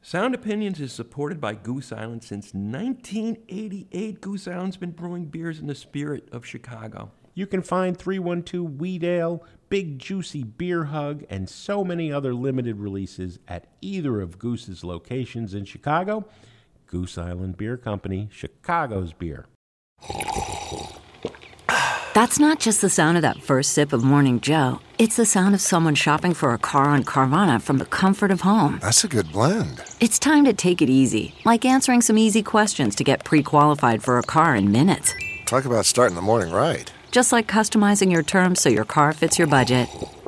Sound Opinions is supported by Goose Island since 1988. Goose Island's been brewing beers in the spirit of Chicago. You can find 312 Wheat Ale, Big Juicy Beer Hug, and so many other limited releases at either of Goose's locations in Chicago. Goose Island Beer Company, Chicago's beer. That's not just the sound of that first sip of Morning Joe. It's the sound of someone shopping for a car on Carvana from the comfort of home. That's a good blend. It's time to take it easy, like answering some easy questions to get pre-qualified for a car in minutes. Talk about starting the morning right. Just like customizing your terms so your car fits your budget.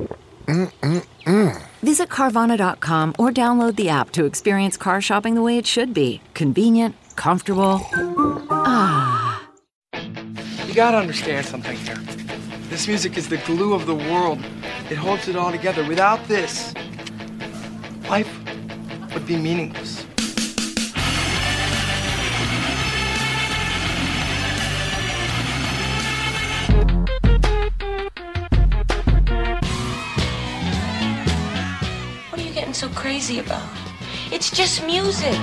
Visit Carvana.com or download the app to experience car shopping the way it should be. Convenient, comfortable. Ah. You gotta understand something here. This music is the glue of the world. It holds it all together. Without this, life would be meaningless. What are you getting so crazy about? It's just music.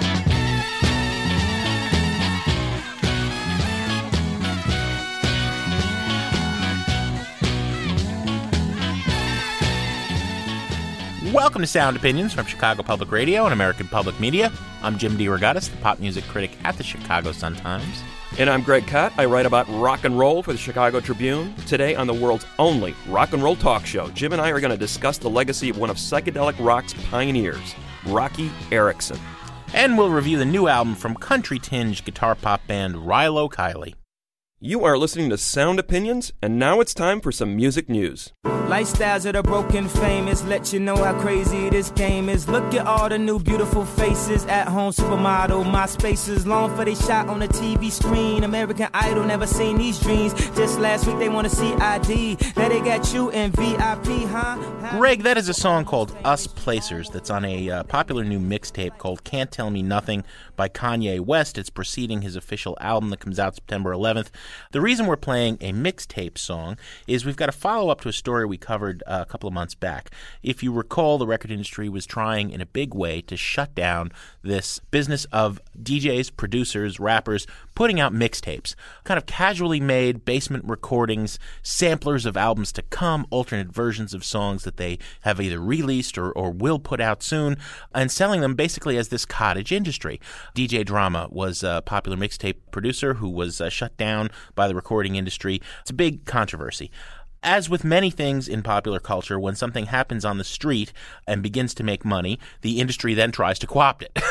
Welcome to Sound Opinions from Chicago Public Radio and American Public Media. I'm Jim DeRogatis, the pop music critic at the Chicago Sun-Times. And I'm Greg Kot. I write about rock and roll for the Chicago Tribune. Today on the world's only rock and roll talk show, Jim and I are going to discuss the legacy of one of psychedelic rock's pioneers, Roky Erickson. And we'll review the new album from country-tinged guitar pop band Rilo Kiley. You are listening to Sound Opinions, and now it's time for some music news. Lifestyles of the broken famous, let you know how crazy this game is. Look at all the new beautiful faces, at home supermodel, my spaces, long for they shot on the TV screen. American Idol, never seen these dreams. Just last week they want to see ID, now they got you in VIP, huh? Greg, that is a song called Us Placers that's on a popular new mixtape called Can't Tell Me Nothing by Kanye West. It's preceding his official album that comes out September 11th. The reason we're playing a mixtape song is we've got a follow-up to a story we covered a couple of months back. If you recall, the record industry was trying in a big way to shut down this business of DJs, producers, rappers putting out mixtapes, kind of casually made basement recordings, samplers of albums to come, alternate versions of songs that they have either released or will put out soon, and selling them basically as this cottage industry. DJ Drama was a popular mixtape producer who was shut down by the recording industry. It's a big controversy. As with many things in popular culture, when something happens on the street and begins to make money, the industry then tries to co-opt it.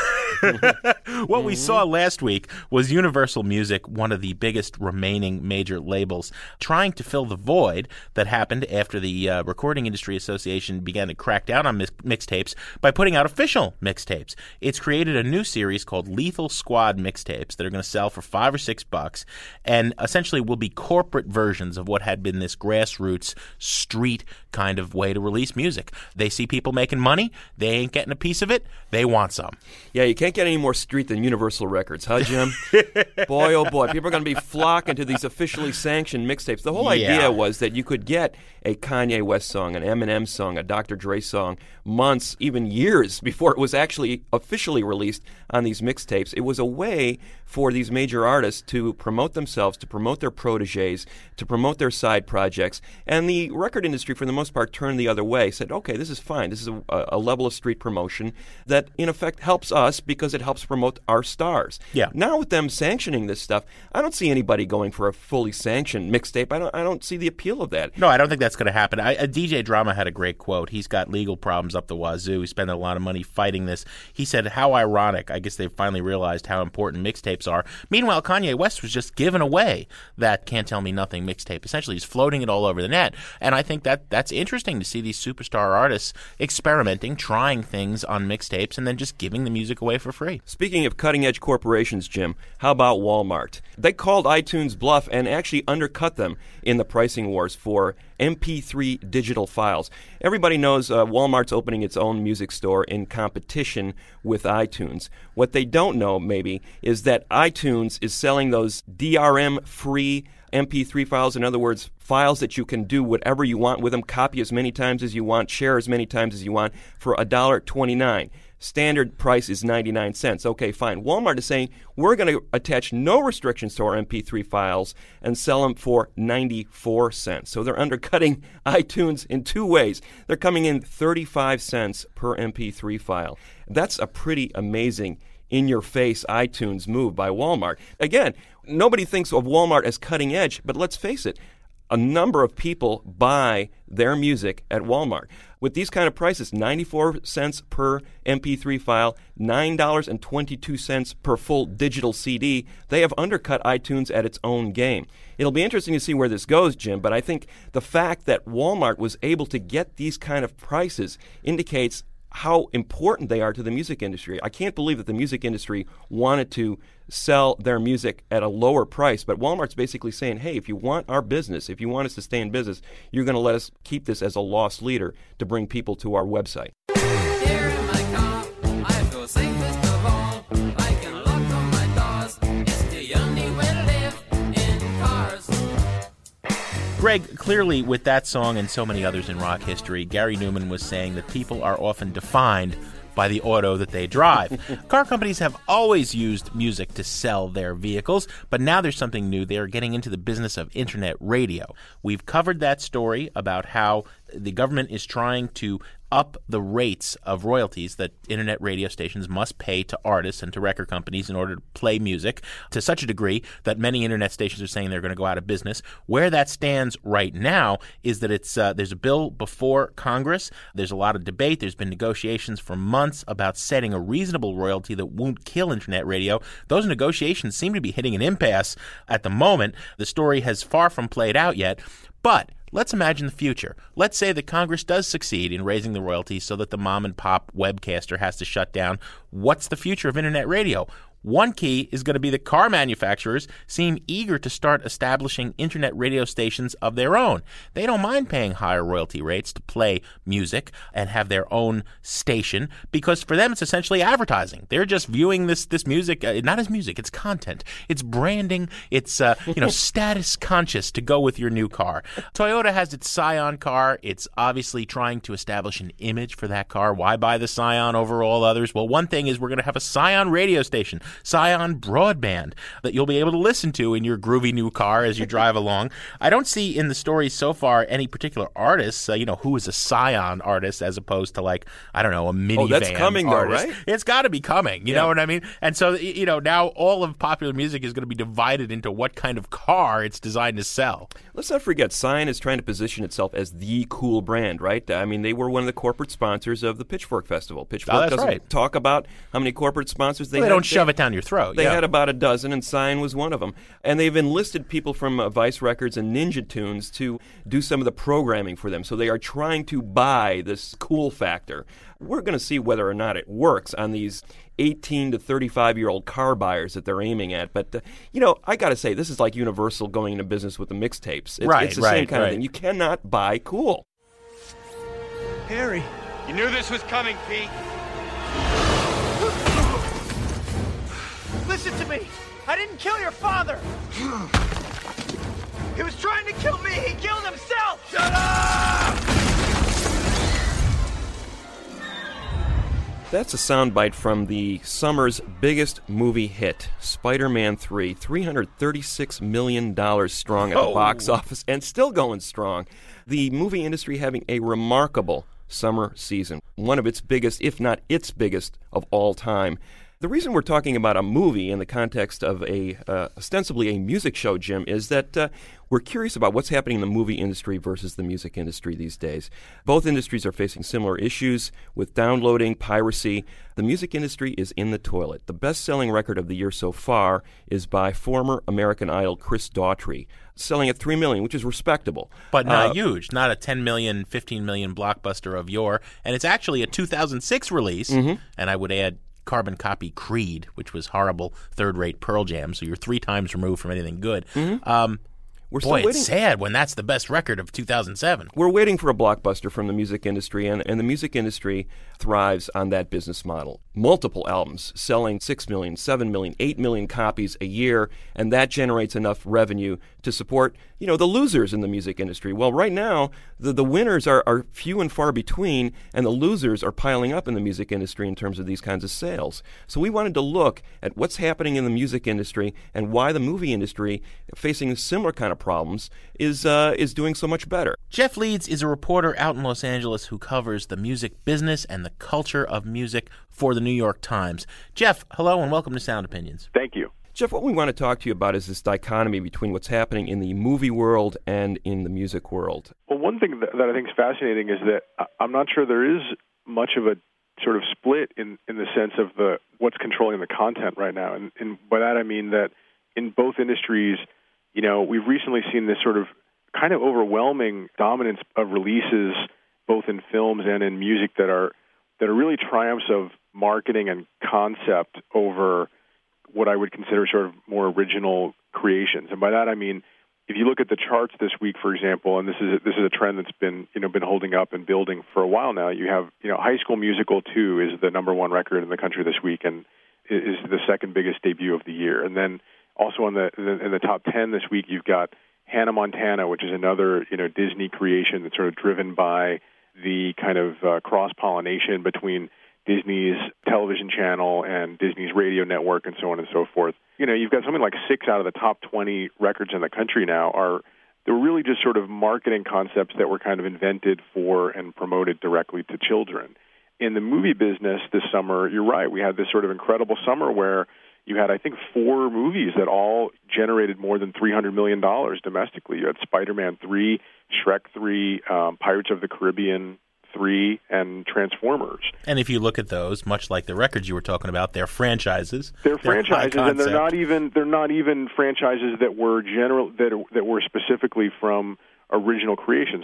What we saw last week was Universal Music, one of the biggest remaining major labels, trying to fill the void that happened after the Recording Industry Association began to crack down on mixtapes by putting out official mixtapes. It's created a new series called Lethal Squad mixtapes that are going to sell for $5 or $6 and essentially will be corporate versions of what had been this grassroots street kind of way to release music. They see people making money. They ain't getting a piece of it. They want some. Yeah, you can't get any more street than Universal Records, huh, Jim? Boy, oh boy, people are going to be flocking to these officially sanctioned mixtapes. The whole idea was that you could get a Kanye West song, an Eminem song, a Dr. Dre song, months, even years before it was actually officially released on these mixtapes. It was a way for these major artists to promote themselves, to promote their protégés, to promote their side projects. And the record industry, for the most part, turned the other way, said, okay, this is fine. This is a level of street promotion that, in effect, helps us because it helps promote our stars. Yeah. Now with them sanctioning this stuff, I don't see anybody going for a fully sanctioned mixtape. I don't see the appeal of that. No, I don't think that's going to happen. DJ Drama had a great quote. He's got legal problems up the wazoo. He spent a lot of money fighting this. He said, how ironic. I guess they've finally realized how important mixtapes are. Meanwhile, Kanye West was just giving away that Can't Tell Me Nothing mixtape. Essentially, he's floating it all over the net. And I think that's interesting to see these superstar artists experimenting, trying things on mixtapes, and then just giving the music away for free. Speaking of cutting-edge corporations, Jim, how about Walmart? They called iTunes bluff and actually undercut them in the pricing wars for MP3 digital files. Everybody knows Walmart's opening its own music store in competition with iTunes. What they don't know, maybe, is that iTunes is selling those DRM-free MP3 files, in other words, files that you can do whatever you want with them, copy as many times as you want, share as many times as you want, for $1.29. standard price is 99 cents. Okay, fine. Walmart is saying we're going to attach no restrictions to our MP3 files and sell them for 94 cents. So they're undercutting iTunes in two ways. They're coming in 35 cents per MP3 file. That's a pretty amazing in-your-face iTunes move by Walmart. Again, nobody thinks of Walmart as cutting edge, but let's face it, a number of people buy their music at Walmart. With these kind of prices, 94 cents per MP3 file, $9.22 per full digital CD, they have undercut iTunes at its own game. It'll be interesting to see where this goes, Jim, but I think the fact that Walmart was able to get these kind of prices indicates how important they are to the music industry. I can't believe that the music industry wanted to sell their music at a lower price, but Walmart's basically saying, hey, if you want our business, if you want us to stay in business, you're going to let us keep this as a loss leader to bring people to our website. Here in my car, I feel safest of all. I can lock on my doors. It's the only way to live in cars. Greg, clearly with that song and so many others in rock history, Gary Newman was saying that people are often defined by the auto that they drive. Car companies have always used music to sell their vehicles, but now there's something new. They are getting into the business of internet radio. We've covered that story about how the government is trying to up the rates of royalties that internet radio stations must pay to artists and to record companies in order to play music to such a degree that many internet stations are saying they're going to go out of business. Where that stands right now is that it's there's a bill before Congress. There's a lot of debate. There's been negotiations for months about setting a reasonable royalty that won't kill internet radio. Those negotiations seem to be hitting an impasse at the moment. The story has far from played out yet, but let's imagine the future. Let's say that Congress does succeed in raising the royalties so that the mom-and-pop webcaster has to shut down. What's the future of internet radio? One key is going to be that car manufacturers seem eager to start establishing internet radio stations of their own. They don't mind paying higher royalty rates to play music and have their own station because for them it's essentially advertising. They're just viewing this music not as music, it's content. It's branding. It's status conscious to go with your new car. Toyota has its Scion car. It's obviously trying to establish an image for that car. Why buy the Scion over all others? Well, one thing is we're going to have a Scion radio station. Scion broadband that you'll be able to listen to in your groovy new car as you drive along. I don't see in the story so far any particular artists, who is a Scion artist as opposed to a minivan Oh, that's coming artist. though, right? It's got to be coming, you know what I mean? And so, now all of popular music is going to be divided into what kind of car it's designed to sell. Let's not forget, Scion is trying to position itself as the cool brand, right? I mean, they were one of the corporate sponsors of the Pitchfork Festival. Pitchfork doesn't talk about how many corporate sponsors they don't shove it down your throat. They had about a dozen, and Scion was one of them. And they've enlisted people from Vice Records and Ninja Tunes to do some of the programming for them. So they are trying to buy this cool factor. We're going to see whether or not it works on these 18 to 35-year-old car buyers that they're aiming at. But, I got to say, this is like Universal going into business with the mixtapes. It's the same kind of thing. You cannot buy cool. Harry. You knew this was coming, Pete. Listen to me. I didn't kill your father. He was trying to kill me. He killed himself. Shut up! That's a soundbite from the summer's biggest movie hit, Spider-Man 3, $336 million strong at the box office and still going strong. The movie industry having a remarkable summer season, one of its biggest, if not its biggest, of all time. The reason we're talking about a movie in the context of ostensibly a music show, Jim, is that we're curious about what's happening in the movie industry versus the music industry these days. Both industries are facing similar issues with downloading, piracy. The music industry is in the toilet. The best-selling record of the year so far is by former American Idol Chris Daughtry, selling at $3 million, which is respectable. But not huge, not a $10 million, $15 million blockbuster of yore. And it's actually a 2006 release, and I would add carbon copy Creed, which was horrible, third-rate Pearl Jam, so you're 3 times removed from anything good. We're Boy, still it's waiting. sad when that's the best record of 2007. We're waiting for a blockbuster from the music industry, and the music industry thrives on that business model. Multiple albums selling 6 million, 7 million, 8 million copies a year, and that generates enough revenue to support, the losers in the music industry. Well, right now, the winners are few and far between, and the losers are piling up in the music industry in terms of these kinds of sales. So we wanted to look at what's happening in the music industry and why the movie industry, facing similar kind of problems, is doing so much better. Jeff Leeds is a reporter out in Los Angeles who covers the music business and the culture of music for the New York Times. Jeff, hello and welcome to Sound Opinions. Thank you. Jeff, what we want to talk to you about is this dichotomy between what's happening in the movie world and in the music world. Well, one thing that I think is fascinating is that I'm not sure there is much of a sort of split in the sense of what's controlling the content right now. And by that I mean that in both industries, we've recently seen this sort of kind of overwhelming dominance of releases, both in films and in music, that are really triumphs of marketing and concept over what I would consider sort of more original creations. And by that I mean, if you look at the charts this week, for example, and this is a trend that's been holding up and building for a while now. You have High School Musical 2 is the number one record in the country this week and is the second biggest debut of the year. And then also in the top 10 this week, you've got Hannah Montana, which is another Disney creation that's sort of driven by the kind of cross-pollination between Disney's television channel and Disney's radio network and so on and so forth. You've got something like 6 out of the top 20 records in the country now they're really just sort of marketing concepts that were kind of invented for and promoted directly to children. In the movie business this summer, you're right, we had this sort of incredible summer where you had, I think, 4 movies that all generated more than $300 million domestically. You had Spider-Man 3, Shrek 3, Pirates of the Caribbean 3, and Transformers. And if you look at those, much like the records you were talking about, they're franchises. They're franchises, and they're not even franchises that were that were specifically from original creations.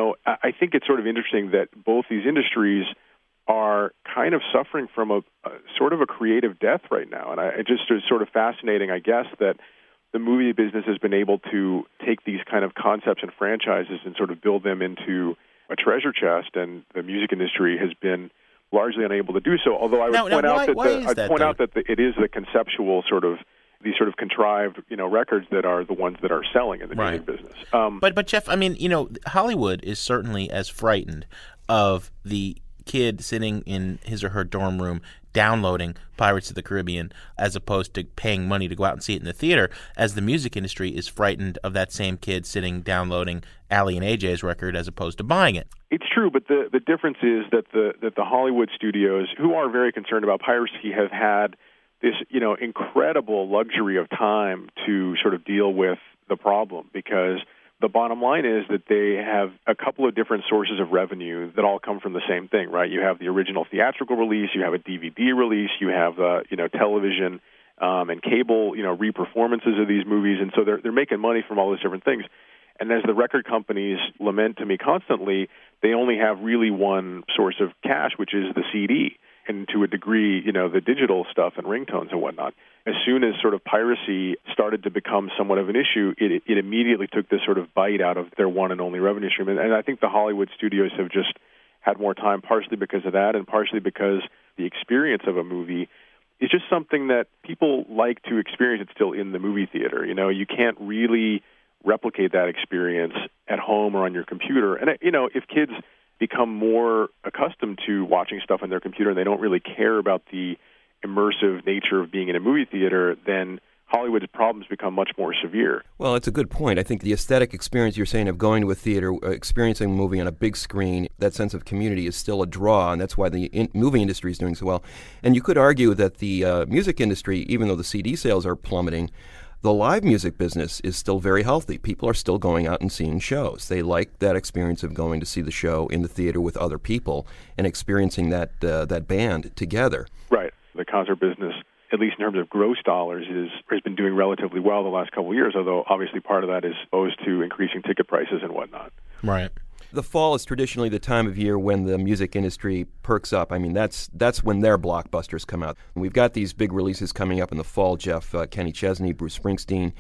I think it's sort of interesting that both these industries are kind of suffering from a sort of a creative death right now, and it just is sort of fascinating, I guess, that the movie business has been able to take these kind of concepts and franchises and sort of build them into a treasure chest, and the music industry has been largely unable to do so. Although I would point out that it is the conceptual sort of these sort of contrived, records that are the ones that are selling in the music business. But Jeff, I mean, Hollywood is certainly as frightened of the kid sitting in his or her dorm room downloading Pirates of the Caribbean as opposed to paying money to go out and see it in the theater, as the music industry is frightened of that same kid sitting downloading Ali and AJ's record as opposed to buying it. It's true, but the difference is that the Hollywood studios, who are very concerned about piracy, have had this incredible luxury of time to sort of deal with the problem, because the bottom line is that they have a couple of different sources of revenue that all come from the same thing, right? You have the original theatrical release, you have a DVD release, you have television and cable, re-performances of these movies, and so they're making money from all those different things. And as the record companies lament to me constantly, they only have really one source of cash, which is the CD, and to a degree, the digital stuff and ringtones and whatnot. As soon as sort of piracy started to become somewhat of an issue, it immediately took this sort of bite out of their one and only revenue stream. And I think the Hollywood studios have just had more time, partially because of that and partially because the experience of a movie is just something that people like to experience. It's still in the movie theater. You can't really replicate that experience at home or on your computer. And, if kids become more accustomed to watching stuff on their computer and they don't really care about the immersive nature of being in a movie theater, then Hollywood's problems become much more severe. Well, it's a good point. I think the aesthetic experience you're saying of going to a theater, experiencing a movie on a big screen, that sense of community is still a draw, and that's why the movie industry is doing so well. And you could argue that the music industry, even though the CD sales are plummeting, the live music business is still very healthy. People are still going out and seeing shows. They like that experience of going to see the show in the theater with other people and experiencing that band together. Right. The concert business, at least in terms of gross dollars, has been doing relatively well the last couple of years, although obviously part of that is opposed to increasing ticket prices and whatnot. Right. The fall is traditionally the time of year when the music industry perks up. I mean, that's when their blockbusters come out. We've got these big releases coming up in the fall, Jeff. Kenny Chesney, Bruce Springsteen,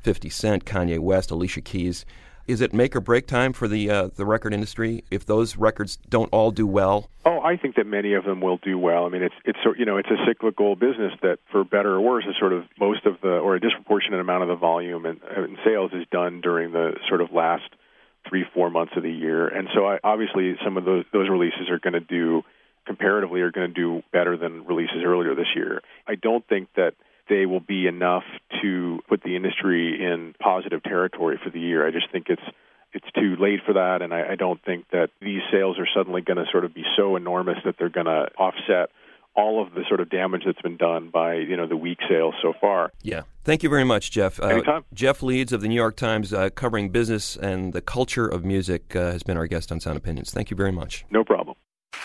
50 Cent, Kanye West, Alicia Keys. Is it make or break time for the record industry if those records don't all do well? Oh, I think that many of them will do well. I mean, it's a cyclical business that, for better or worse, is sort of most of a disproportionate amount of the volume and sales is done during the sort of last 3-4 months of the year. And so obviously some of those releases are going to do better than releases earlier this year. I don't think that they will be enough to put the industry in positive territory for the year. I just think it's too late for that, and I don't think that these sales are suddenly going to sort of be so enormous that they're going to offset all of the sort of damage that's been done by the weak sales so far. Yeah. Thank you very much, Jeff. Anytime. Jeff Leeds of the New York Times, covering business and the culture of music, has been our guest on Sound Opinions. Thank you very much. No problem.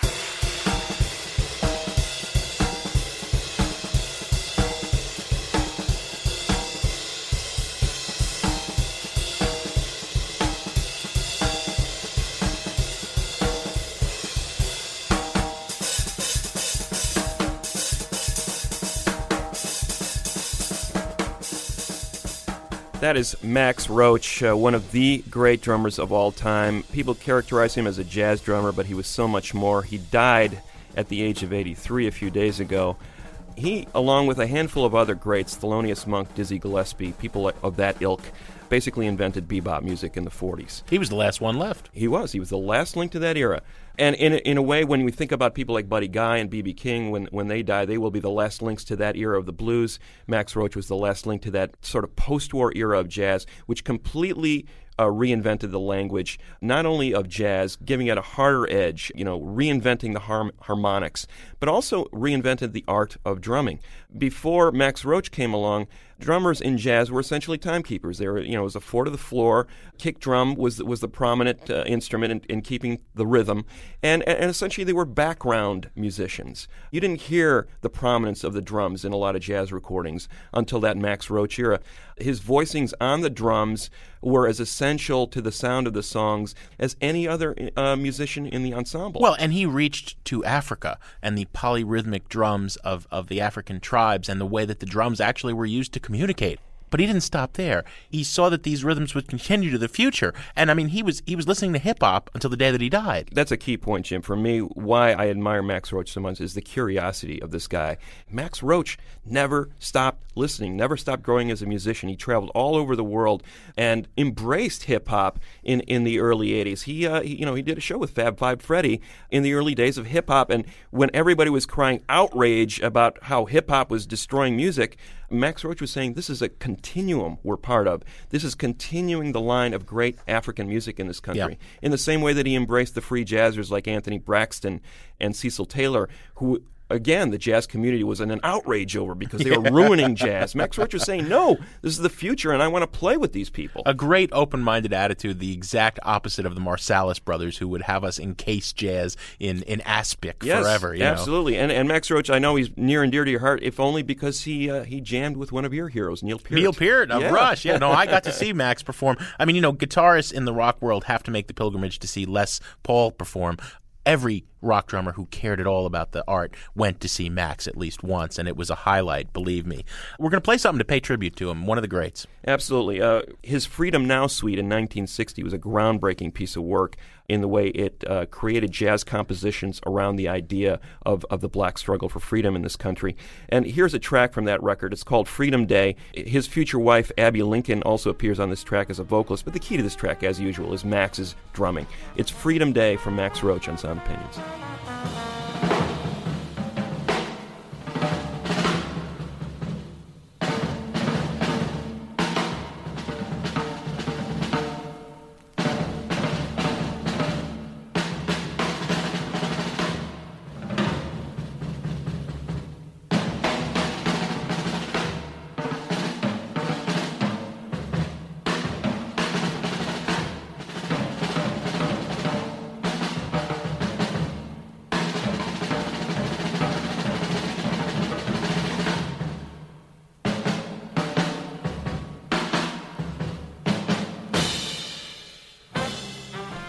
That is Max Roach, one of the great drummers of all time. People characterize him as a jazz drummer, but he was so much more. He died at the age of 83 a few days ago. He, along with a handful of other greats, Thelonious Monk, Dizzy Gillespie, people of that ilk, basically invented bebop music in the 40s. He was the last one left. He was. He was the last link to that era. And in a way, when we think about people like Buddy Guy and B.B. King, when they die, they will be the last links to that era of the blues. Max Roach was the last link to that sort of post-war era of jazz, which completely reinvented the language, not only of jazz, giving it a harder edge, reinventing the harmonics, but also reinvented the art of drumming. Before Max Roach came along, drummers in jazz were essentially timekeepers. They were, it was a four to the floor. Kick drum was the prominent instrument in keeping the rhythm, and essentially they were background musicians. You didn't hear the prominence of the drums in a lot of jazz recordings until that Max Roach era. His voicings on the drums were as essential to the sound of the songs as any other musician in the ensemble. Well, and he reached to Africa and the polyrhythmic drums of the African tribes and the way that the drums actually were used to communicate. But he didn't stop there. He saw that these rhythms would continue to the future. And, I mean, he was listening to hip-hop until the day that he died. That's a key point, Jim. For me, why I admire Max Roach so much is the curiosity of this guy. Max Roach never stopped listening, never stopped growing as a musician. He traveled all over the world and embraced hip-hop in the early 80s. He did a show with Fab Five Freddy in the early days of hip-hop. And when everybody was crying outrage about how hip-hop was destroying music, Max Roach was saying, this is a continuum we're part of. This is continuing the line of great African music in this country. Yeah. In the same way that he embraced the free jazzers like Anthony Braxton and Cecil Taylor, who, again, the jazz community was in an outrage over because they were ruining jazz. Max Roach was saying, no, this is the future, and I want to play with these people. A great open-minded attitude, the exact opposite of the Marsalis brothers, who would have us encase jazz in aspic forever. Yes, absolutely. And Max Roach, I know he's near and dear to your heart, if only because he jammed with one of your heroes, Neil Peart. Neil Peart of Rush. Yeah, no, I got to see Max perform. I mean, guitarists in the rock world have to make the pilgrimage to see Les Paul perform. Every rock drummer who cared at all about the art went to see Max at least once, and it was a highlight, believe me. We're going to play something to pay tribute to him, one of the greats. Absolutely. His Freedom Now suite in 1960 was a groundbreaking piece of work in the way it created jazz compositions around the idea of the black struggle for freedom in this country. And here's a track from that record. It's called Freedom Day. His future wife, Abby Lincoln, also appears on this track as a vocalist, but the key to this track, as usual, is Max's drumming. It's Freedom Day from Max Roach on Sound Opinions.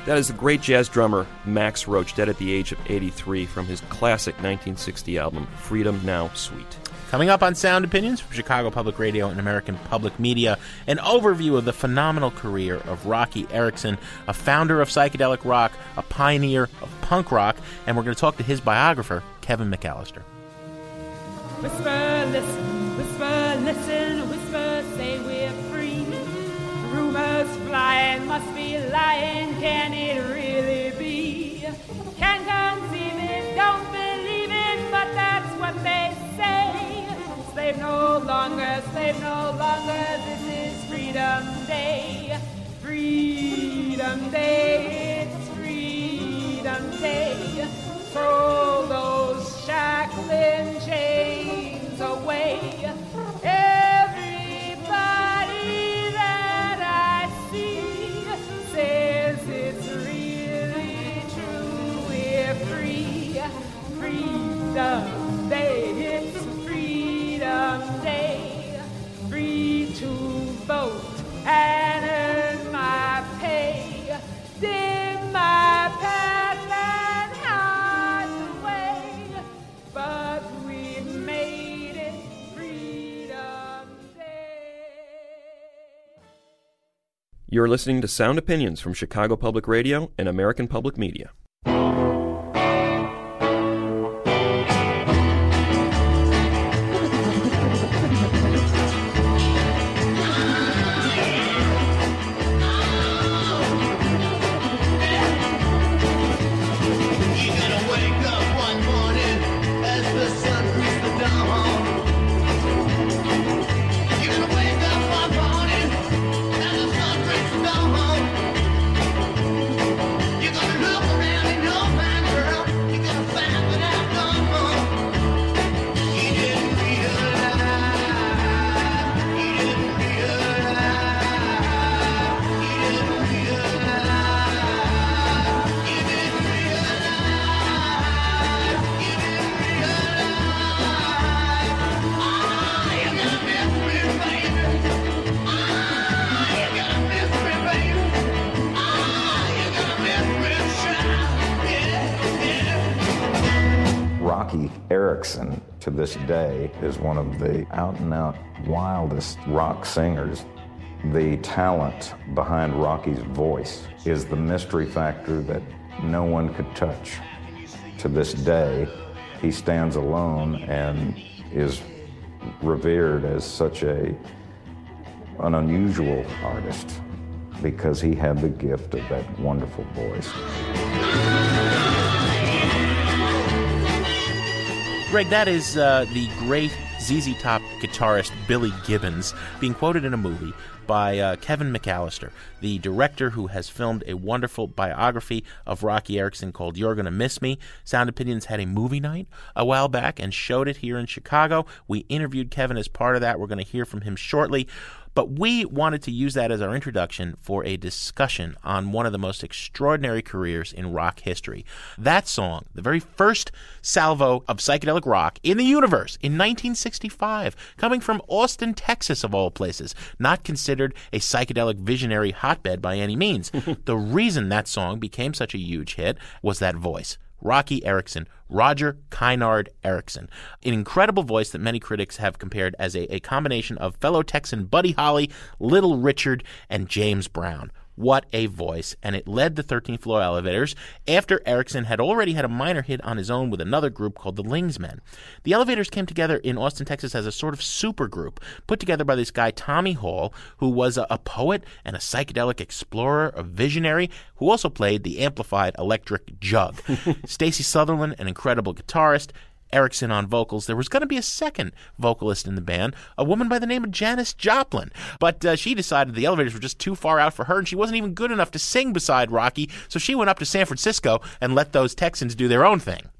That is the great jazz drummer Max Roach, dead at the age of 83, from his classic 1960 album, Freedom Now Sweet. Coming up on Sound Opinions from Chicago Public Radio and American Public Media, an overview of the phenomenal career of Roky Erickson, a founder of psychedelic rock, a pioneer of punk rock, and we're going to talk to his biographer, Kevin McAllister. Whisper, listen, whisper, say we're free. Rumors flying, must be lying, can it really be? Can't conceive it, don't believe it, but that's what they say. Slave no longer, this is Freedom Day. Freedom Day, it's Freedom Day. Throw those shackling chains away. Everybody that I see says it's really true. We're free. Freedom Day, it's Freedom Day. Free to vote and earn my pay. Dim my path and hide away. But we made it Freedom Day. You're listening to Sound Opinions from Chicago Public Radio and American Public Media. Roky Erickson, to this day, is one of the out-and-out wildest rock singers. The talent behind Rocky's voice is the mystery factor that no one could touch. To this day, he stands alone and is revered as such an unusual artist because he had the gift of that wonderful voice. Greg, that is the great ZZ Top guitarist Billy Gibbons being quoted in a movie by Kevin McAllister, the director who has filmed a wonderful biography of Roky Erickson called You're Gonna Miss Me. Sound Opinions had a movie night a while back and showed it here in Chicago. We interviewed Kevin as part of that. We're going to hear from him shortly. But we wanted to use that as our introduction for a discussion on one of the most extraordinary careers in rock history. That song, the very first salvo of psychedelic rock in the universe in 1965, coming from Austin, Texas, of all places, not considered a psychedelic visionary hotbed by any means. The reason that song became such a huge hit was that voice. Roky Erickson, Roger Kynard Erickson. An incredible voice that many critics have compared as a combination of fellow Texan Buddy Holly, Little Richard, and James Brown. What a voice. And it led the 13th Floor Elevators after Erickson had already had a minor hit on his own with another group called the Lingsmen. The Elevators came together in Austin, Texas as a sort of super group put together by this guy, Tommy Hall, who was a poet and a psychedelic explorer, a visionary, who also played the amplified electric jug. Stacey Sutherland, an incredible guitarist, Erickson on vocals. There was going to be a second vocalist in the band, a woman by the name of Janis Joplin. But she decided the Elevators were just too far out for her, and she wasn't even good enough to sing beside Roky, so she went up to San Francisco and let those Texans do their own thing.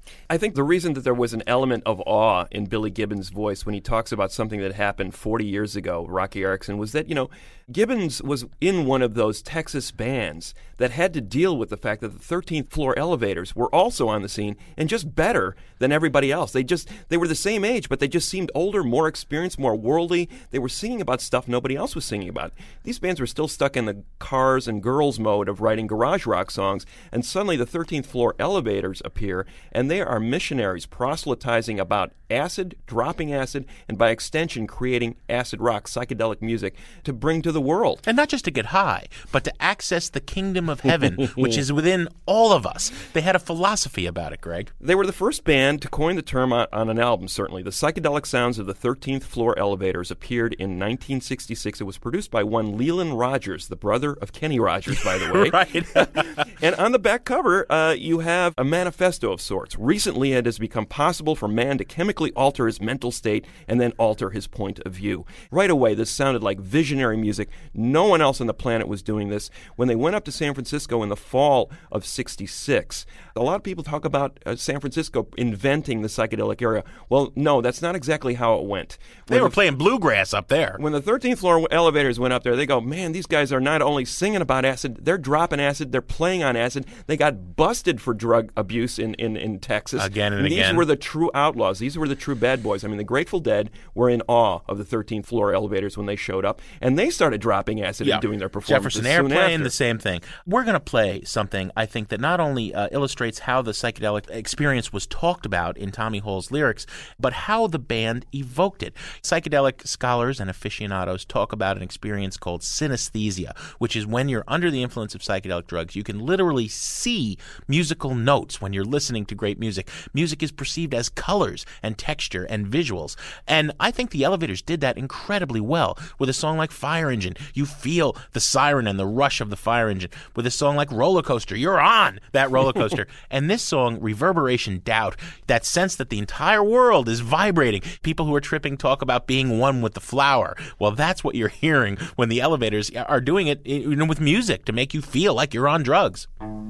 I think the reason that there was an element of awe in Billy Gibbons' voice when he talks about something that happened 40 years ago, Rocky Erickson, was that, Gibbons was in one of those Texas bands that had to deal with the fact that the 13th Floor Elevators were also on the scene and just better than everybody else. They were the same age, but they just seemed older, more experienced, more worldly. They were singing about stuff nobody else was singing about. These bands were still stuck in the cars and girls mode of writing garage rock songs, and suddenly the 13th Floor Elevators appear, and they are missionaries proselytizing about acid, dropping acid, and by extension creating acid rock, psychedelic music to bring to the world. And not just to get high, but to access the kingdom of heaven, which is within all of us. They had a philosophy about it, Greg. They were the first band to coin the term on an album, certainly. The psychedelic sounds of the 13th Floor Elevators appeared in 1966. It was produced by one Leland Rogers, the brother of Kenny Rogers, by the way. Right. And on the back cover, you have a manifesto of sorts. Recently, it has become possible for man to chemically alter his mental state and then alter his point of view. Right away, this sounded like visionary music. No one else on the planet was doing this. When they went up to San Francisco in the fall of '66, a lot of people talk about San Francisco inventing the psychedelic era. Well, no, that's not exactly how it went. They were playing bluegrass up there. When the 13th Floor Elevators went up there, they go, man, these guys are not only singing about acid, they're dropping acid, they're playing on acid. They got busted for drug abuse in Texas. Again and again. These were the true outlaws. These were the true bad boys. I mean, the Grateful Dead were in awe of the 13th Floor Elevators when they showed up, and they started dropping acid and doing their performances. Jefferson Airplane, the same thing. We're going to play something, I think, that not only illustrates how the psychedelic experience was talked about in Tommy Hall's lyrics, but how the band evoked it. Psychedelic scholars and aficionados talk about an experience called synesthesia, which is when you're under the influence of psychedelic drugs, you can literally see musical notes when you're listening to great music. Music is perceived as colors and texture and visuals. And I think the Elevators did that incredibly well. With a song like Fire Engine, you feel the siren and the rush of the fire engine. With a song like Roller Coaster, you're on that roller coaster. And this song, Reverberation Doubt, that sense that the entire world is vibrating. People who are tripping talk about being one with the flower. Well, that's what you're hearing when the Elevators are doing it with music to make you feel like you're on drugs.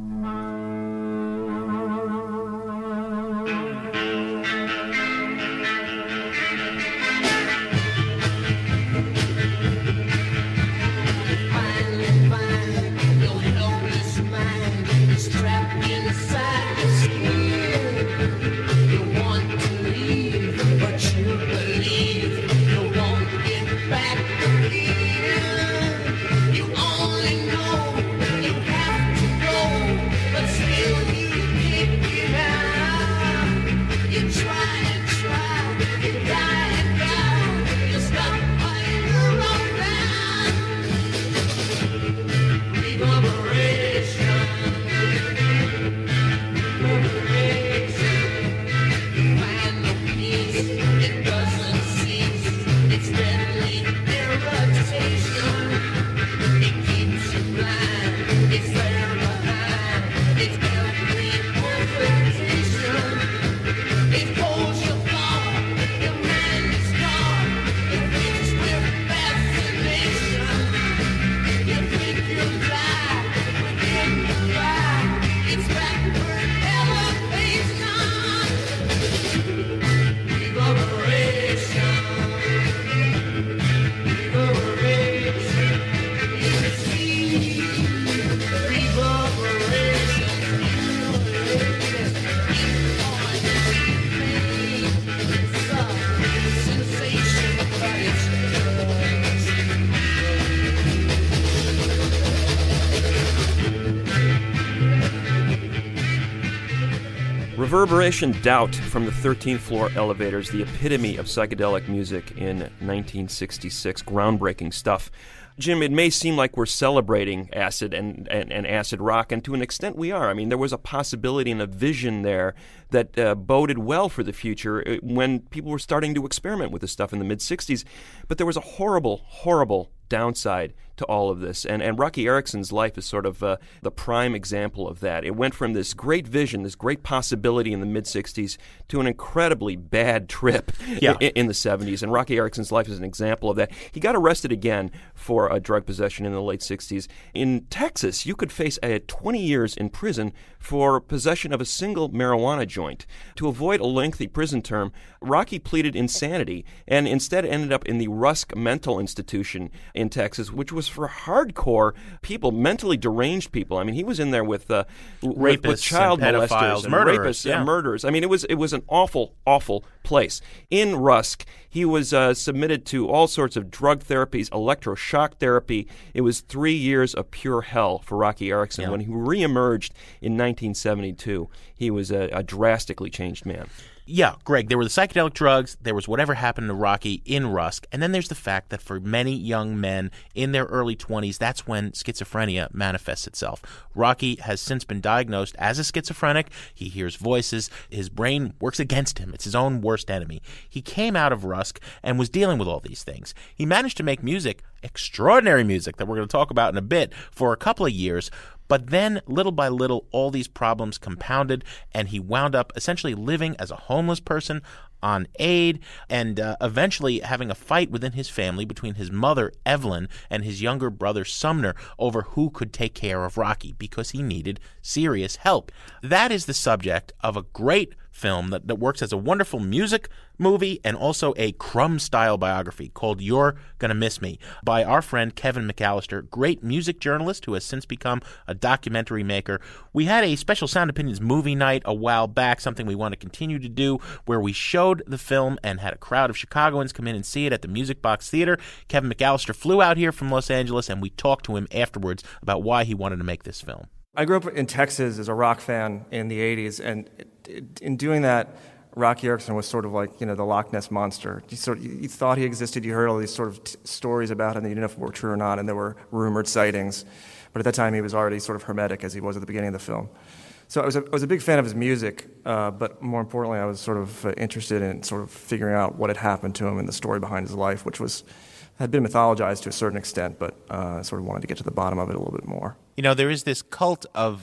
Reverberation Doubt from the 13th Floor Elevators, the epitome of psychedelic music in 1966. Groundbreaking stuff. Jim, it may seem like we're celebrating acid and acid rock, and to an extent we are. I mean, there was a possibility and a vision there that boded well for the future when people were starting to experiment with this stuff in the mid-'60s. But there was a horrible, horrible downside to all of this. And Rocky Erickson's life is sort of the prime example of that. It went from this great vision, this great possibility in the mid-'60s to an incredibly bad trip in the '70s. And Rocky Erickson's life is an example of that. He got arrested again for for drug possession in the late 60s. In Texas, you could face 20 years in prison for possession of a single marijuana joint. To avoid a lengthy prison term, Rocky pleaded insanity and instead ended up in the Rusk Mental Institution in Texas, which was for hardcore people, mentally deranged people. I mean, he was in there with rapists, child and molesters, and murderers, rapists, and murderers. I mean, it was an awful, awful place. In Rusk, he was submitted to all sorts of drug therapies, electroshock therapy. It was 3 years of pure hell for Rocky Erickson. Yeah. When he reemerged in 1972, he was a drastically changed man. Yeah, Greg, there were the psychedelic drugs, there was whatever happened to Rocky in Rusk, and then there's the fact that for many young men in their early 20s, that's when schizophrenia manifests itself. Rocky has since been diagnosed as a schizophrenic. He hears voices. His brain works against him. It's his own worst enemy. He came out of Rusk and was dealing with all these things. He managed to make music, extraordinary music that we're going to talk about in a bit, for a couple of years. But then, little by little, all these problems compounded, and he wound up essentially living as a homeless person on aid, and eventually having a fight within his family between his mother, Evelyn, and his younger brother, Sumner, over who could take care of Rocky, because he needed serious help. That is the subject of a great film that works as a wonderful music movie and also a Crumb-style biography called You're Gonna Miss Me by our friend Kevin McAllister, great music journalist who has since become a documentary maker. We had a special Sound Opinions movie night a while back, something we want to continue to do, where we showed the film and had a crowd of Chicagoans come in and see it at the Music Box Theater. Kevin McAllister flew out here from Los Angeles, and we talked to him afterwards about why he wanted to make this film. I grew up in Texas as a rock fan in the 80s, and in doing that, Rocky Erickson was sort of like, the Loch Ness Monster. You thought he existed, you heard all these sort of stories about him that you didn't know if they were true or not, and there were rumored sightings. But at that time, he was already sort of hermetic, as he was at the beginning of the film. So I was a big fan of his music, but more importantly, I was sort of interested in sort of figuring out what had happened to him and the story behind his life, which had been mythologized to a certain extent, but I sort of wanted to get to the bottom of it a little bit more. There is this cult of,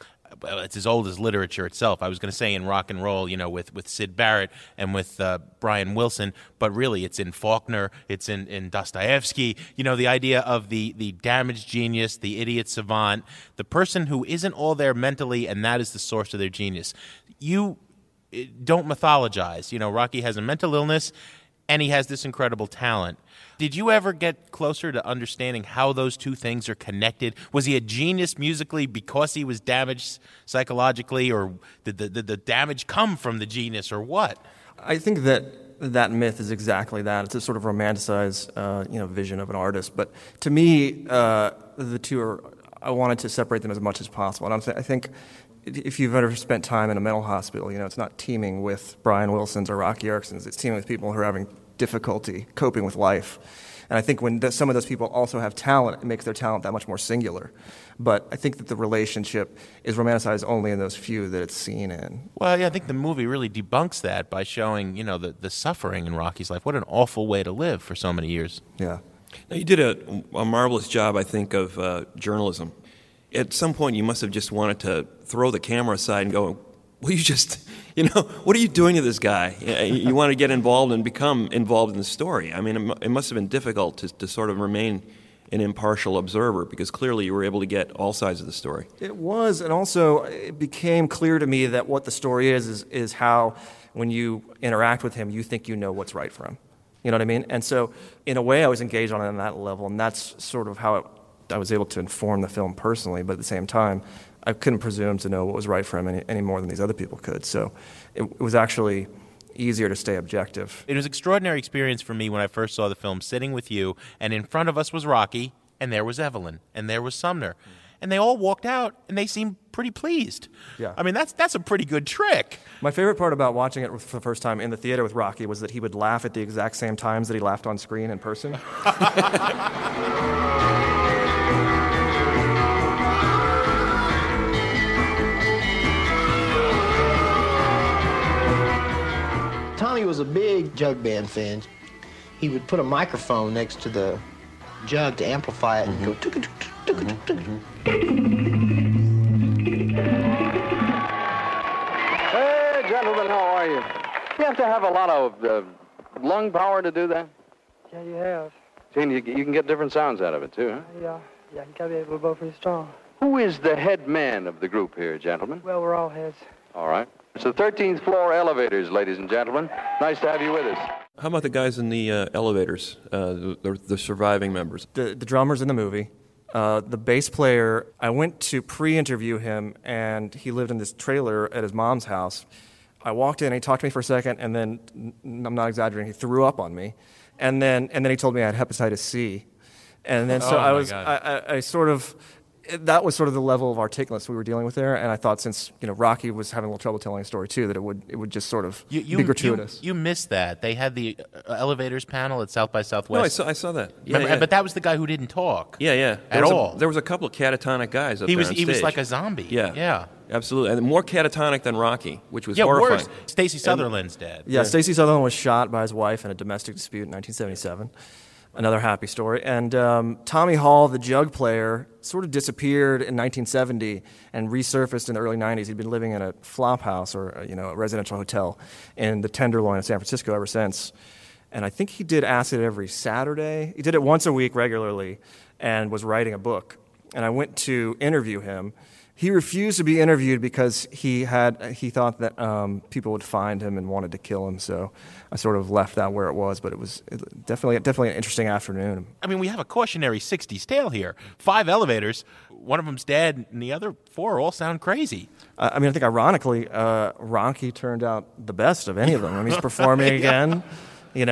it's as old as literature itself. I was going to say in rock and roll, with Syd Barrett and with Brian Wilson, but really it's in Faulkner, it's in Dostoevsky, the idea of the damaged genius, the idiot savant, the person who isn't all there mentally, and that is the source of their genius. You don't mythologize. Rocky has a mental illness, and he has this incredible talent. Did you ever get closer to understanding how those two things are connected? Was he a genius musically because he was damaged psychologically, or did the damage come from the genius, or what? I think that myth is exactly that. It's a sort of romanticized, vision of an artist. But to me, the two I wanted to separate them as much as possible. And I think if you've ever spent time in a mental hospital, it's not teeming with Brian Wilsons or Rocky Ericksons. It's teeming with people who are having difficulty coping with life. And I think when some of those people also have talent, it makes their talent that much more singular. But I think that the relationship is romanticized only in those few that it's seen in. Well, yeah, I think the movie really debunks that by showing, the suffering in Rocky's life. What an awful way to live for so many years. Yeah. Now, you did a marvelous job, I think, of journalism. At some point, you must have just wanted to throw the camera aside and go, well, you just, what are you doing to this guy? You want to get involved and become involved in the story. I mean, it must have been difficult to sort of remain an impartial observer, because clearly you were able to get all sides of the story. It was, and also it became clear to me that what the story is how, when you interact with him, you think you know what's right for him. You know what I mean? And so, in a way, I was engaged on that level, and that's sort of how I was able to inform the film personally, but at the same time, I couldn't presume to know what was right for him any more than these other people could. So it was actually easier to stay objective. It was an extraordinary experience for me when I first saw the film, sitting with you, and in front of us was Rocky, and there was Evelyn, and there was Sumner. And they all walked out, and they seemed pretty pleased. Yeah. I mean, that's a pretty good trick. My favorite part about watching it for the first time in the theater with Rocky was that he would laugh at the exact same times that he laughed on screen in person. Tommy was a big jug band fan. He would put a microphone next to the jug to amplify it and go tuk tuk tuk tuk tuk. Hey, gentlemen, how are you? You have to have a lot of lung power to do that? Yeah, you have. Gene, you can get different sounds out of it, too, huh? Yeah, you gotta be able to bow pretty strong. Who is the head man of the group here, gentlemen? Well, we're all heads. All right. It's the 13th floor elevators, ladies and gentlemen. Nice to have you with us. How about the guys in the elevators, the surviving members? The drummers in the movie. The bass player, I went to pre-interview him, and he lived in this trailer at his mom's house. I walked in, he talked to me for a second, and then, I'm not exaggerating, he threw up on me. And then he told me I had hepatitis C. And then so I sort of, that was sort of the level of articulateness we were dealing with there. And I thought since, Rocky was having a little trouble telling a story too, that it would just sort of be gratuitous. You missed that. They had the elevators panel at South by Southwest. No, I saw that. Yeah. But that was the guy who didn't talk. Yeah. At all. There was a couple of catatonic guys up there on stage. He was like a zombie. Yeah. Absolutely. And more catatonic than Rocky, which was horrifying. Worse. Stacey Sutherland's dead. Yeah, Stacey Sutherland was shot by his wife in a domestic dispute in 1977. Another happy story. And Tommy Hall, the jug player, sort of disappeared in 1970 and resurfaced in the early 90s. He'd been living in a flop house or a residential hotel in the Tenderloin of San Francisco ever since. And I think he did acid every Saturday. He did it once a week regularly and was writing a book. And I went to interview him. He refused to be interviewed because he thought that people would find him and wanted to kill him. So I sort of left that where it was. But it was definitely an interesting afternoon. I mean, we have a cautionary 60s tale here. 5 elevators, one of them's dead, and the other 4 all sound crazy. I think ironically, Rocky turned out the best of any of them. He's performing again. He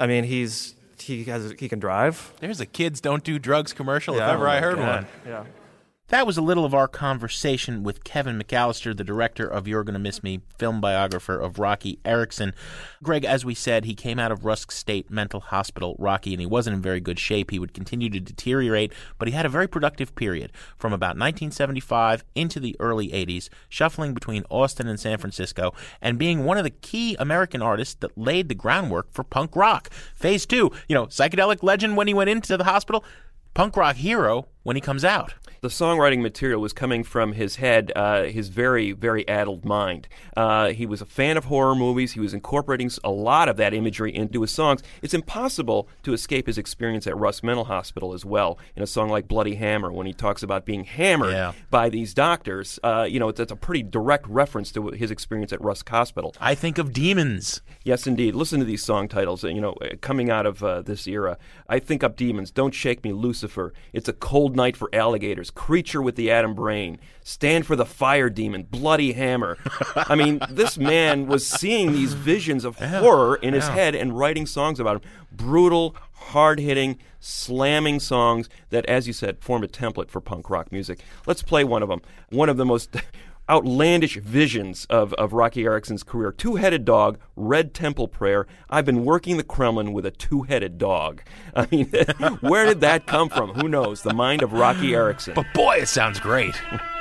can drive. There's a kids don't do drugs commercial if ever I heard one. Yeah. That was a little of our conversation with Kevin McAllister, the director of You're Gonna Miss Me, film biographer of Rocky Erickson. Greg, as we said, he came out of Rusk State Mental Hospital, Rocky, and he wasn't in very good shape. He would continue to deteriorate, but he had a very productive period from about 1975 into the early 80s, shuffling between Austin and San Francisco, and being one of the key American artists that laid the groundwork for punk rock. Phase 2, psychedelic legend when he went into the hospital, punk rock hero when he comes out. The songwriting material was coming from his head, his very, very addled mind. He was a fan of horror movies. He was incorporating a lot of that imagery into his songs. It's impossible to escape his experience at Rusk Mental Hospital as well, in a song like Bloody Hammer, when he talks about being hammered by these doctors. It's a pretty direct reference to his experience at Rusk Hospital. I think of demons. Yes, indeed. Listen to these song titles, coming out of this era. I think up demons. Don't shake me, Lucifer. It's a cold night for alligators. Creature with the atom brain. Stand for the fire demon. Bloody Hammer. This man was seeing these visions of horror in his head and writing songs about them. Brutal, hard-hitting, slamming songs that, as you said, formed a template for punk rock music. Let's play one of them. One of the most outlandish visions of Rocky Erickson's career. Two-headed dog, Red Temple Prayer. I've been working the Kremlin with a two-headed dog. Where did that come from? Who knows? The mind of Rocky Erickson. But boy, it sounds great.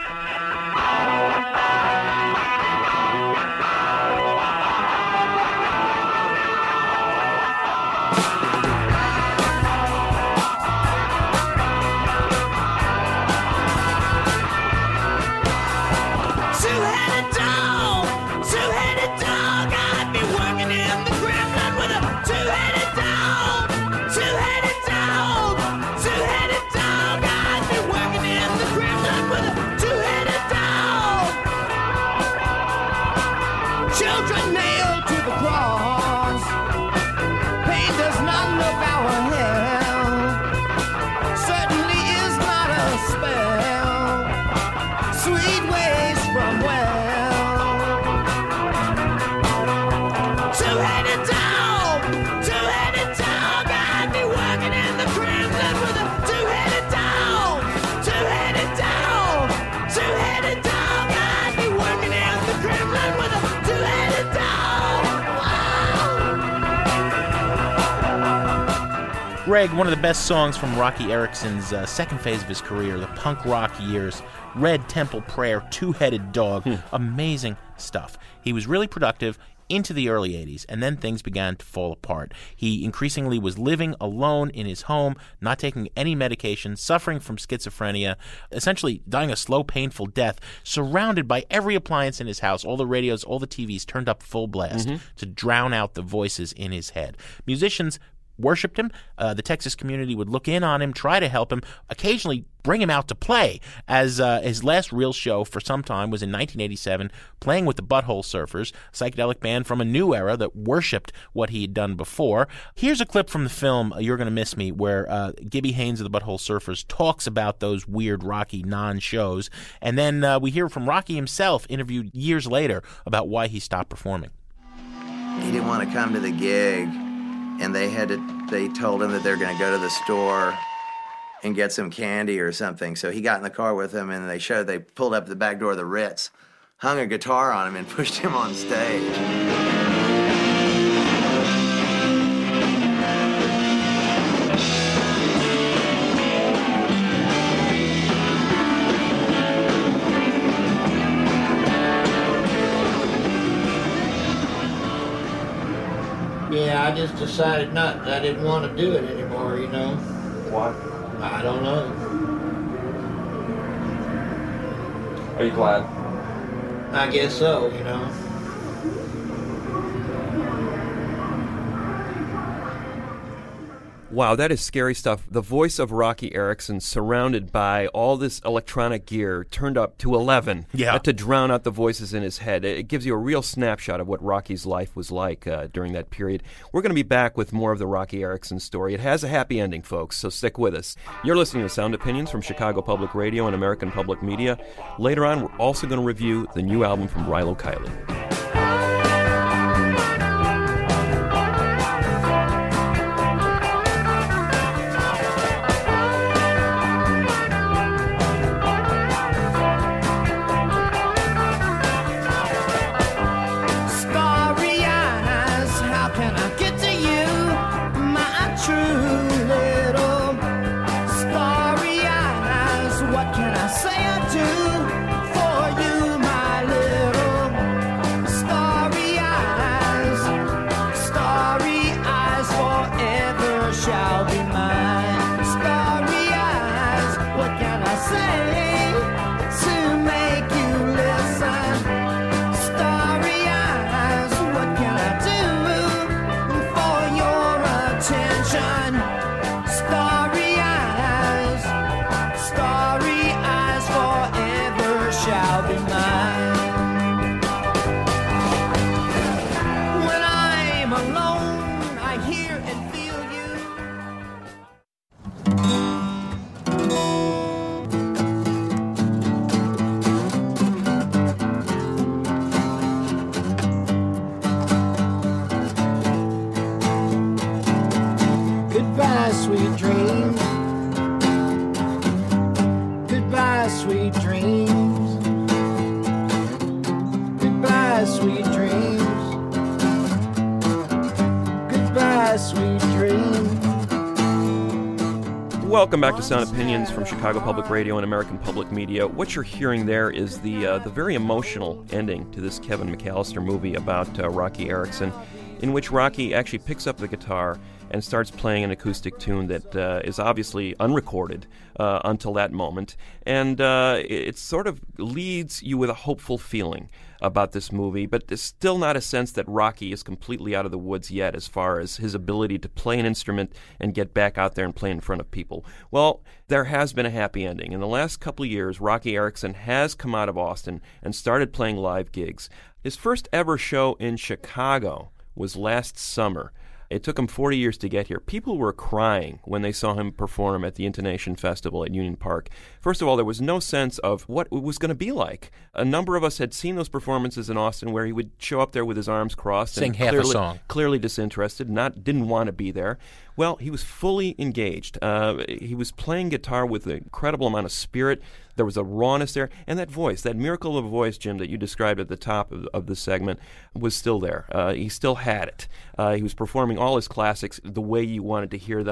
Greg, one of the best songs from Rocky Erickson's second phase of his career, the punk rock years, Red Temple Prayer, Two-Headed Dog, amazing stuff. He was really productive into the early 80s, and then things began to fall apart. He increasingly was living alone in his home, not taking any medication, suffering from schizophrenia, essentially dying a slow, painful death, surrounded by every appliance in his house, all the radios, all the TVs turned up full blast to drown out the voices in his head. Musicians worshipped him. The Texas community would look in on him, try to help him, occasionally bring him out to play, as his last real show for some time was in 1987, playing with the Butthole Surfers, a psychedelic band from a new era that worshipped what he had done before. Here's a clip from the film You're Gonna Miss Me, where Gibby Haynes of the Butthole Surfers talks about those weird Rocky non-shows, and then we hear from Rocky himself, interviewed years later, about why he stopped performing. He didn't want to come to the gig, and they told him that they're going to go to the store and get some candy or something. So he got in the car with them, and they pulled up the back door of the Ritz, hung a guitar on him, and pushed him on stage. Yeah, I just decided I didn't want to do it anymore, you know. Why? I don't know. Are you glad? I guess so, you know. Wow, that is scary stuff. The voice of Rocky Erickson surrounded by all this electronic gear turned up to 11 to drown out the voices in his head. It gives you a real snapshot of what Rocky's life was like during that period. We're going to be back with more of the Rocky Erickson story. It has a happy ending, folks, so stick with us. You're listening to Sound Opinions from Chicago Public Radio and American Public Media. Later on, we're also going to review the new album from Rilo Kiley. Welcome back to Sound Opinions from Chicago Public Radio and American Public Media. What you're hearing there is the very emotional ending to this Kevin McAllister movie about Rocky Erickson, in which Rocky actually picks up the guitar and starts playing an acoustic tune that is obviously unrecorded until that moment. And it sort of leads you with a hopeful feeling about this movie, but there's still not a sense that Rocky is completely out of the woods yet as far as his ability to play an instrument and get back out there and play in front of people. Well, there has been a happy ending. In the last couple of years, Rocky Erickson has come out of Austin and started playing live gigs. His first ever show in Chicago was last summer. It took him 40 years to get here. People were crying when they saw him perform at the Intonation Festival at Union Park. First of all, there was no sense of what it was going to be like. A number of us had seen those performances in Austin where he would show up there with his arms crossed sing and half a song, clearly disinterested, didn't want to be there. Well, he was fully engaged. He was playing guitar with an incredible amount of spirit. There was a rawness there, and that voice, that miracle of a voice, Jim, that you described at the top of the segment, was still there. He still had it. He was performing all his classics the way you wanted to hear them.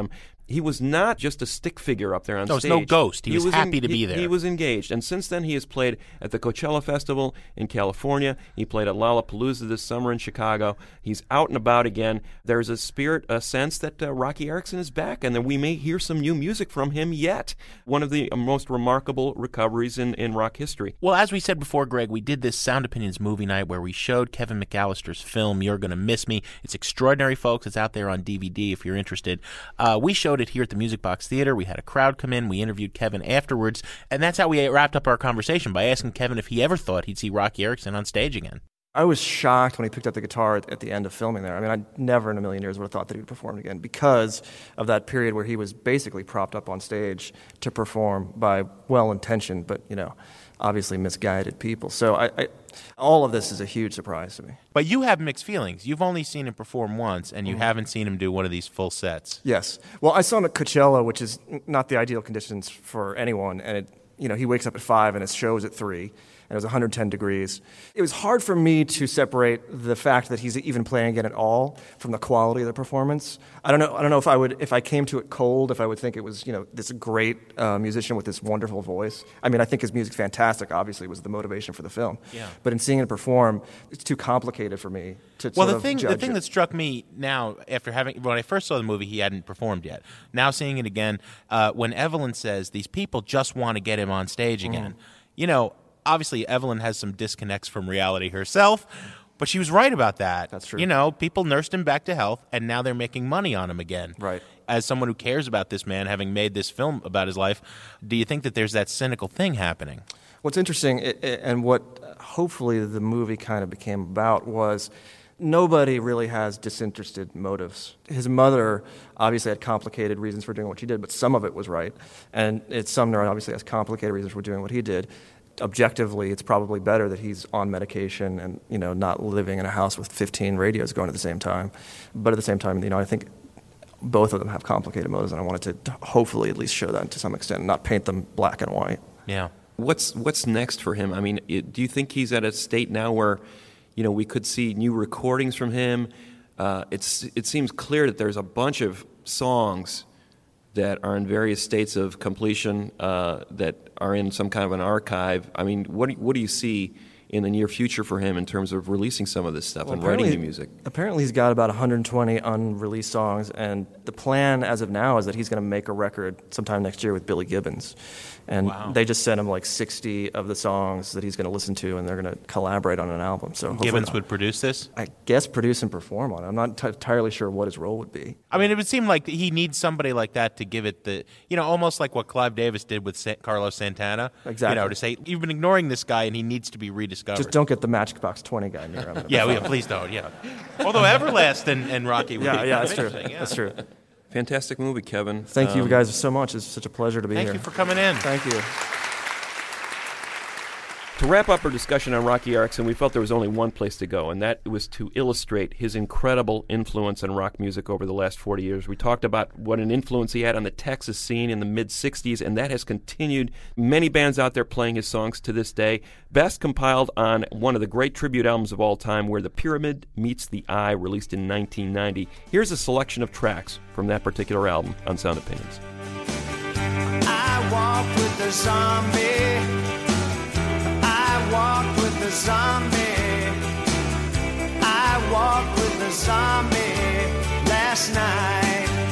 he was not just a stick figure up there on No, stage. it's no ghost. He was happy to be there. He was engaged. And since then, he has played at the Coachella Festival in California. He played at Lollapalooza this summer in Chicago. He's out and about again. There's a sense that Rocky Erickson is back, and that we may hear some new music from him yet. One of the most remarkable recoveries in rock history. Well, as we said before, Greg, we did this Sound Opinions movie night where we showed Kevin McAllister's film, You're Gonna Miss Me. It's extraordinary, folks. It's out there on DVD if you're interested. We showed it here at the Music Box Theater. We had a crowd come in. We interviewed Kevin afterwards, and that's how we wrapped up our conversation, by asking Kevin if he ever thought he'd see Rocky Erickson on stage again. I was shocked when he picked up the guitar at the end of filming there. I mean, I never in a million years would have thought that he would perform again because of that period where he was basically propped up on stage to perform by well-intentioned but, obviously misguided people. So all of this is a huge surprise to me. But you have mixed feelings. You've only seen him perform once, and you haven't seen him do one of these full sets. Yes. Well, I saw him at Coachella, which is not the ideal conditions for anyone, and he wakes up at 5 and his show's at 3. And it was 110 degrees. It was hard for me to separate the fact that he's even playing again at all from the quality of the performance. I don't know if I came to it cold, if I would think it was, this great musician with this wonderful voice. I mean, I think his music's fantastic, obviously, was the motivation for the film. Yeah. But in seeing him perform, it's too complicated for me to the thing that struck me now, when I first saw the movie, he hadn't performed yet. Now seeing it again, when Evelyn says these people just want to get him on stage again, obviously, Evelyn has some disconnects from reality herself, but she was right about that. That's true. People nursed him back to health, and now they're making money on him again. Right. As someone who cares about this man, having made this film about his life, do you think that there's that cynical thing happening? What's interesting, and what hopefully the movie kind of became about, was nobody really has disinterested motives. His mother obviously had complicated reasons for doing what she did, but some of it was right. And Sumner obviously has complicated reasons for doing what he did. Objectively, it's probably better that he's on medication and not living in a house with 15 radios going at the same time. But at the same time, I think both of them have complicated motives, and I wanted to hopefully at least show that to some extent, and not paint them black and white. Yeah. What's next for him? I mean, do you think he's at a state now where we could see new recordings from him? It seems clear that there's a bunch of songs that are in various states of completion that are in some kind of an archive. I mean, what do you see in the near future for him in terms of releasing some of this stuff and writing new music? Apparently he's got about 120 unreleased songs, and the plan as of now is that he's going to make a record sometime next year with Billy Gibbons. And They just sent him like 60 of the songs that he's going to listen to, and they're going to collaborate on an album. So Gibbons would produce this? I guess produce and perform on it. I'm not entirely sure what his role would be. I mean, it would seem like he needs somebody like that to give it the, almost like what Clive Davis did with Carlos Santana. Exactly. To say, you've been ignoring this guy and he needs to be rediscovered. Just don't get the Matchbox 20 guy near him. Please don't, Although Everlast and Rocky would be that's true. Yeah. That's true. Fantastic movie, Kevin. Thank you guys so much. It's such a pleasure to be here. Thank you for coming in. Thank you. To wrap up our discussion on Rocky Erickson, we felt there was only one place to go, and that was to illustrate his incredible influence on rock music over the last 40 years. We talked about what an influence he had on the Texas scene in the mid-'60s, and that has continued. Many bands out there playing his songs to this day. Best compiled on one of the great tribute albums of all time, Where the Pyramid Meets the Eye, released in 1990. Here's a selection of tracks from that particular album on Sound Opinions. I walk with the zombie. I walk with the zombie. I walked with the zombie last night.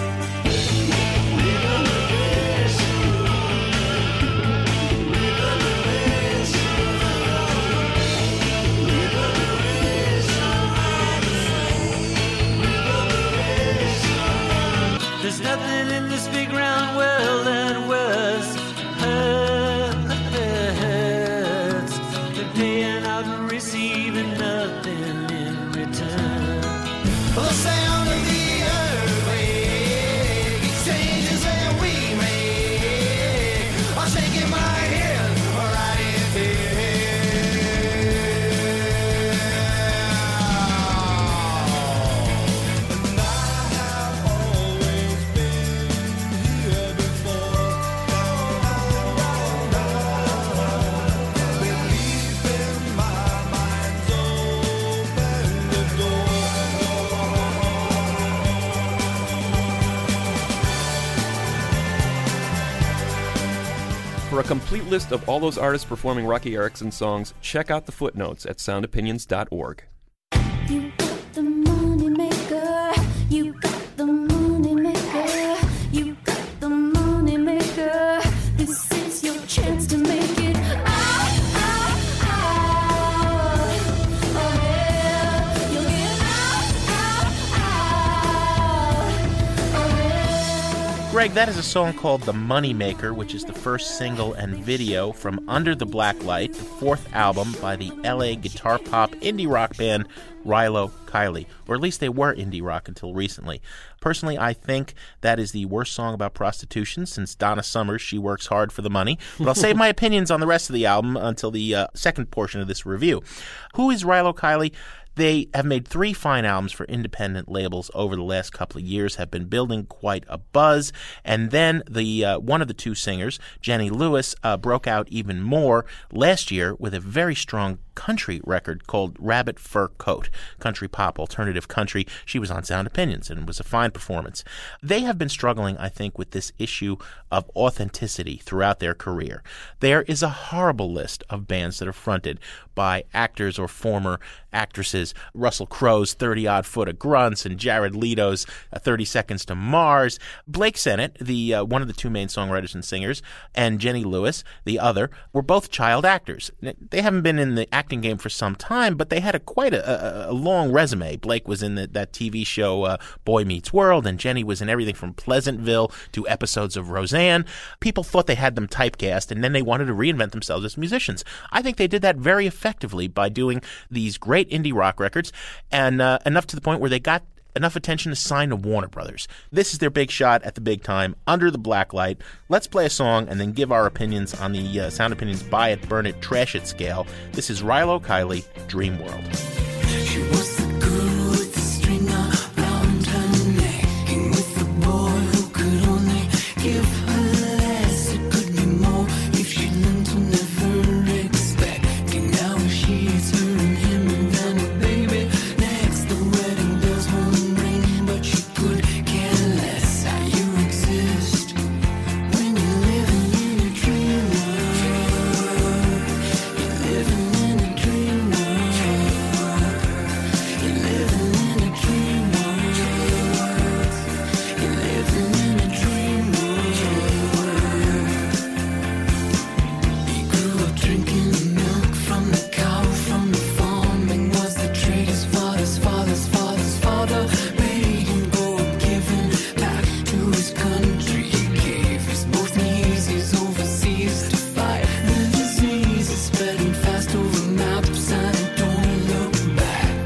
There's nothing in this big round world that was hurts. They're paying out and receiving nothing in return. The sound of the earthquake, exchanges that we make. I'm shaking my head right in here. And I have always been here before. For a complete list of all those artists performing Rocky Erickson songs, check out the footnotes at soundopinions.org. You got the money maker. You got the money maker. You got the money maker. This is your chance to make it out. Oh yeah, you'll get out. Greg, that is a song called The Moneymaker, which is the first single and video from Under the Black Light, the fourth album by the LA guitar pop indie rock band Rilo Kiley, or at least they were indie rock until recently. Personally, I think that is the worst song about prostitution since Donna Summer's She Works Hard for the Money, but I'll save my opinions on the rest of the album until the second portion of this review. Who is Rilo Kiley? They have made 3 fine albums for independent labels over the last couple of years, have been building quite a buzz, and then the one of the 2 singers, Jenny Lewis, broke out even more last year with a very strong country record called Rabbit Fur Coat, country pop, alternative country. She was on Sound Opinions, and it was a fine performance. They have been struggling, I think, with this issue of authenticity throughout their career. There is a horrible list of bands that are fronted by actors or former actresses. Russell Crowe's 30-odd Foot of Grunts and Jared Leto's 30 Seconds to Mars. Blake Sennett, the one of the 2 main songwriters and singers, and Jenny Lewis, the other, were both child actors. They haven't been in the acting game for some time, but they had quite a long resume. Blake was in that TV show Boy Meets World, and Jenny was in everything from Pleasantville to episodes of Roseanne. People thought they had them typecast, and then they wanted to reinvent themselves as musicians. I think they did that very effectively by doing these great indie rock records, and enough to the point where they got enough attention to sign to Warner Brothers. This is their big shot at the big time, Under the Black Light. Let's play a song and then give our opinions on the Sound Opinions Buy It, Burn It, Trash It scale. This is Rilo Kiley, Dream World. She was the girl with the string around her neck, and with the boy who could only give her less. It could be more if she learned to never expect. And now she's her and him and then a baby next. The wedding bells won't ring, but she could care less how you exist when you're living in a dream world. You're living in a dream world. You're living in a dream world. You're living in a dream world. He grew up drinking the milk from the cow from the farm, and was the trader's father's father's father's father. Made him go giving back to his country. He gave his both knees, he's overseas to fight the disease. It's spreading fast over maps and don't look back.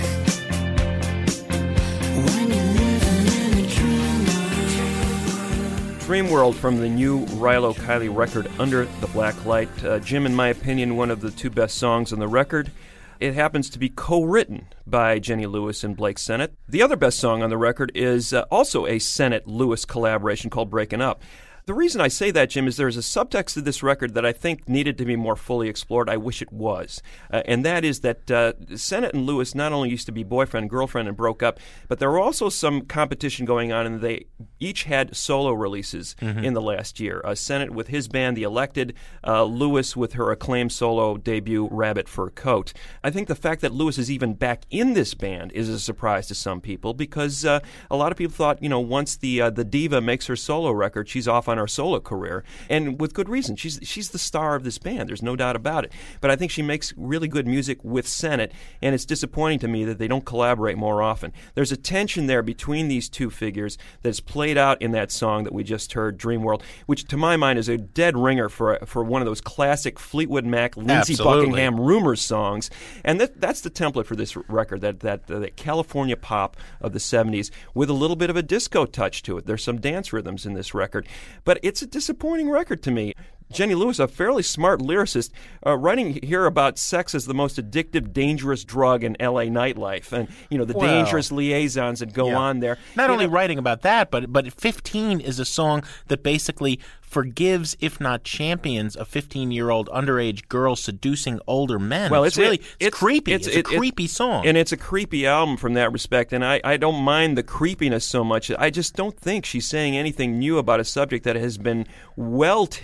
When you're living in a dream world. Dream World from the new Rilo Kiley record, Under the Black Light. Jim, in my opinion, one of the 2 best songs on the record. It happens to be co-written by Jenny Lewis and Blake Sennett. The other best song on the record is also a Sennett-Lewis collaboration called Breaking Up. The reason I say that, Jim, is there's a subtext to this record that I think needed to be more fully explored. I wish it was. And that is that Sennett and Lewis not only used to be boyfriend and girlfriend and broke up, but there were also some competition going on, and they each had solo releases in the last year. Sennett with his band, The Elected, Lewis with her acclaimed solo debut, Rabbit Fur Coat. I think the fact that Lewis is even back in this band is a surprise to some people, because a lot of people thought, once the diva makes her solo record, she's off on her solo career, and with good reason. She's the star of this band. There's no doubt about it. But I think she makes really good music with Sennett, and it's disappointing to me that they don't collaborate more often. There's a tension there between these 2 figures that's played out in that song that we just heard, Dream World, which to my mind is a dead ringer for one of those classic Fleetwood Mac, Lindsey Buckingham Rumors songs. And that's the template for this record, that California pop of the 70s with a little bit of a disco touch to it. There's some dance rhythms in this record. But it's a disappointing record to me. Jenny Lewis, a fairly smart lyricist, writing here about sex as the most addictive, dangerous drug in L.A. nightlife, and the dangerous liaisons that go on there. Not only writing about that, but 15 is a song that basically forgives, if not champions, a 15-year-old underage girl seducing older men. Well, it's creepy. It's a creepy song. And it's a creepy album from that respect, and I don't mind the creepiness so much. I just don't think she's saying anything new about a subject that has been well-tilled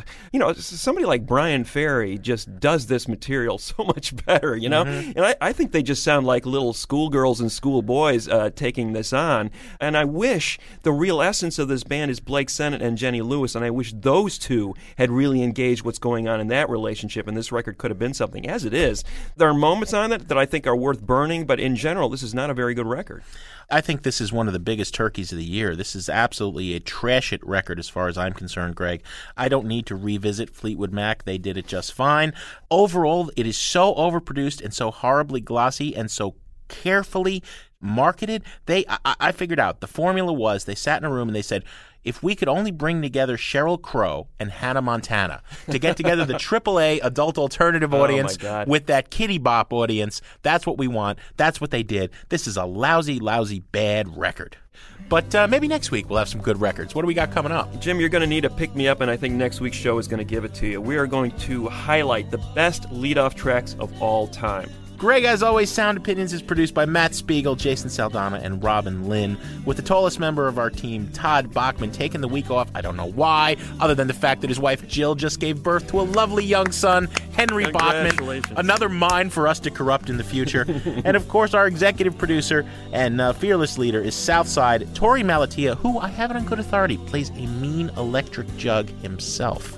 somebody like Brian Ferry just does this material so much better, And I think they just sound like little schoolgirls and schoolboys taking this on. And I wish the real essence of this band is Blake Sennett and Jenny Lewis, and I wish those two had really engaged what's going on in that relationship, and this record could have been something. As it is, there are moments on it that I think are worth burning, but in general, this is not a very good record. I think this is one of the biggest turkeys of the year. This is absolutely a trash-it record as far as I'm concerned, Greg. I don't need to revisit Fleetwood Mac. They did it just fine. Overall, it is so overproduced and so horribly glossy and so carefully marketed. I figured out the formula was they sat in a room and they said, if we could only bring together Sheryl Crow and Hannah Montana to get together the AAA adult alternative audience with that kiddie bop audience, that's what we want. That's what they did. This is a lousy, lousy, bad record. But maybe next week we'll have some good records. What do we got coming up? Jim, you're going to need a pick-me-up, and I think next week's show is going to give it to you. We are going to highlight the best lead-off tracks of all time. Greg, as always, Sound Opinions is produced by Matt Spiegel, Jason Saldana, and Robin Lynn, with the tallest member of our team, Todd Bachman, taking the week off. I don't know why, other than the fact that his wife Jill just gave birth to a lovely young son, Henry Bachman. Another mind for us to corrupt in the future. And, of course, our executive producer and fearless leader is Southside, Tori Malatia, who, I have it on good authority, plays a mean electric jug himself.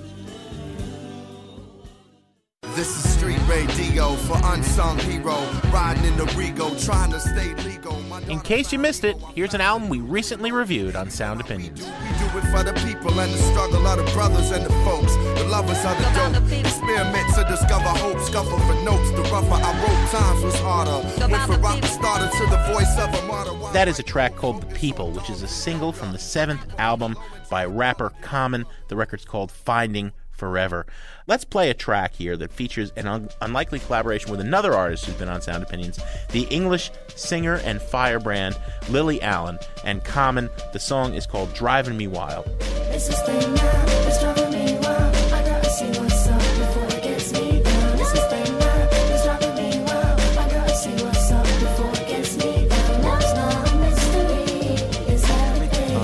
This is street radio for unsung hero, riding in the Rego, trying to stay legal. In case you missed it, here's an album we recently reviewed on Sound Opinions. We do it for the people and the struggle of the brothers and the folks, the lovers of the dope, experiment to discover hope, scuffle for notes, the rougher I wrote, times was harder. Went from rock starter to the voice of a martyr. That is a track called The People, which is a single from the 7th album by rapper Common. The record's called Finding Forever. Let's play a track here that features an unlikely collaboration with another artist who's been on Sound Opinions, the English singer and firebrand Lily Allen, and Common. The song is called Driving Me Wild. It's this thing now, it's driving me wild. I gotta see what's up before it gets me down. It's this thing now, it's driving me wild. I gotta see what's up before it gets me down. Love's not a mystery, it's everything.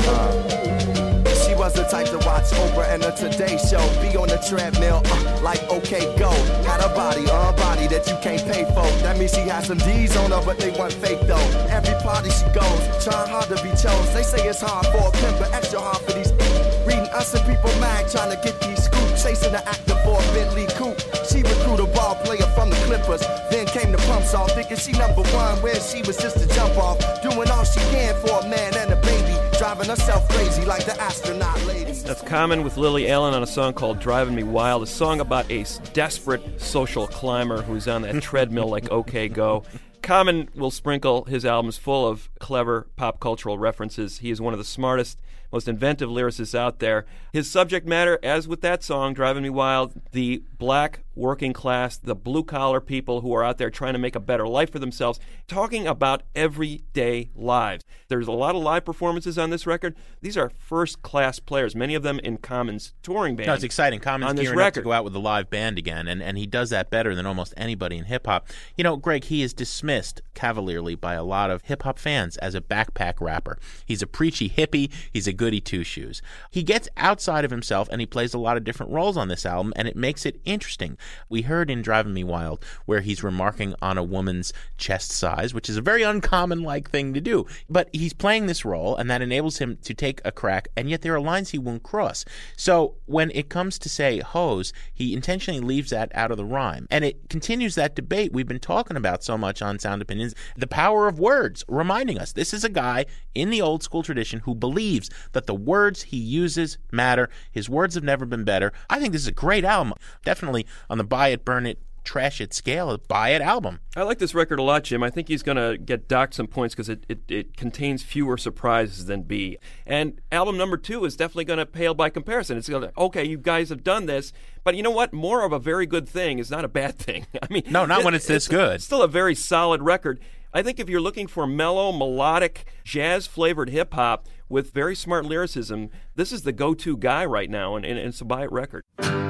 She was the type to watch Oprah and the Today Show, be on the treadmill, like okay go. Had a body that you can't pay for. That means she had some D's on her, but they weren't fake though. Every party she goes, trying hard to be chose. They say it's hard for a pimp, but extra hard for these. Reading us and people mag, trying to get these scoops. Chasing the actor for a Bentley coupe. She recruited a ball player from the Clippers. Then came the pump song, thinking she number one, where she was just a jump off. Doing all she can for a man and a baby. Driving herself crazy like the astronaut lady. That's Common with Lily Allen on a song called Driving Me Wild, a song about a desperate social climber who's on that treadmill like OK Go. Common will sprinkle his albums full of clever pop cultural references. He is one of the smartest, most inventive lyricists out there. His subject matter, as with that song, Driving Me Wild, the black working class, the blue-collar people who are out there trying to make a better life for themselves, talking about everyday lives. There's a lot of live performances on this record. These are first-class players, many of them in Common's touring band. No, it's exciting. Common's gearing record up to go out with a live band again, and he does that better than almost anybody in hip-hop. You know, Greg, he is dismissed cavalierly by a lot of hip-hop fans as a backpack rapper. He's a preachy hippie. He's a goody two-shoes. He gets outside of himself, and he plays a lot of different roles on this album, and it makes it interesting. We heard in Driving Me Wild where he's remarking on a woman's chest size, which is a very uncommon-like thing to do. But he's playing this role, and that enables him to take a crack, and yet there are lines he won't cross. So when it comes to, say, hose, he intentionally leaves that out of the rhyme. And it continues that debate we've been talking about so much on Sound Opinions, the power of words, reminding us this is a guy in the old school tradition who believes that the words he uses matter. His words have never been better. I think this is a great album. Definitely on the buy it, burn it, trash it scale, a buy it album. I like this record a lot, Jim. I think he's going to get docked some points because it contains fewer surprises than B. And album number 2 is definitely going to pale by comparison. It's going to, okay, you guys have done this, but you know what? More of a very good thing is not a bad thing. I mean, no, not when it's this good. It's still a very solid record. I think if you're looking for mellow, melodic, jazz-flavored hip-hop with very smart lyricism, this is the go-to guy right now, and it's a buy-it record.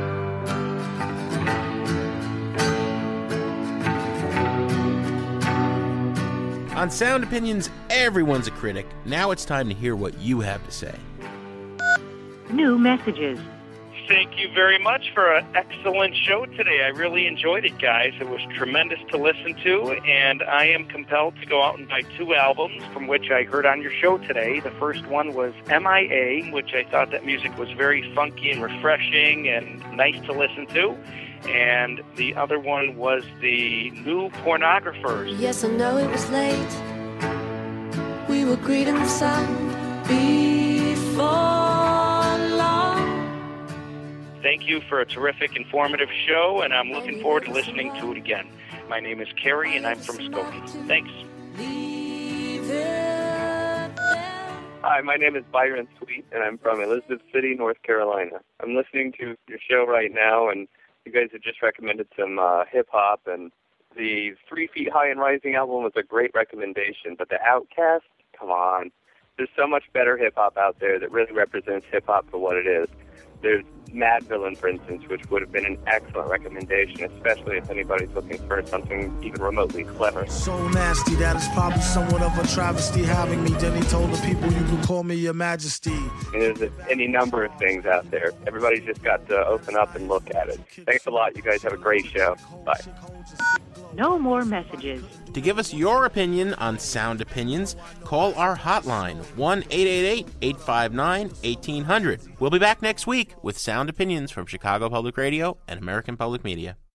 On Sound Opinions, everyone's a critic. Now it's time to hear what you have to say. New messages. Thank you very much for an excellent show today. I really enjoyed it, guys. It was tremendous to listen to, and I am compelled to go out and buy 2 albums from which I heard on your show today. The first one was MIA, which I thought that music was very funky and refreshing and nice to listen to. And the other one was the New Pornographers. Yes, I know it was late. We were greeting the sun before long. Thank you for a terrific, informative show, and I'm looking forward to listening to it again. My name is Kerry, and I'm from Skokie. Thanks. Hi, my name is Byron Sweet, and I'm from Elizabeth City, North Carolina. I'm listening to your show right now, and you guys have just recommended some hip-hop, and the 3 Feet High and Rising album was a great recommendation, but the Outkast, come on. There's so much better hip-hop out there that really represents hip-hop for what it is. There's Mad Villain, for instance, which would have been an excellent recommendation, especially if anybody's looking for something even remotely clever. So nasty that it's probably somewhat of a travesty having me. Then he told the people you can call me your majesty. And there's any number of things out there. Everybody's just got to open up and look at it. Thanks a lot. You guys have a great show. Bye. No more messages. To give us your opinion on Sound Opinions, call our hotline, 1-888-859-1800. We'll be back next week with Sound Opinions from Chicago Public Radio and American Public Media.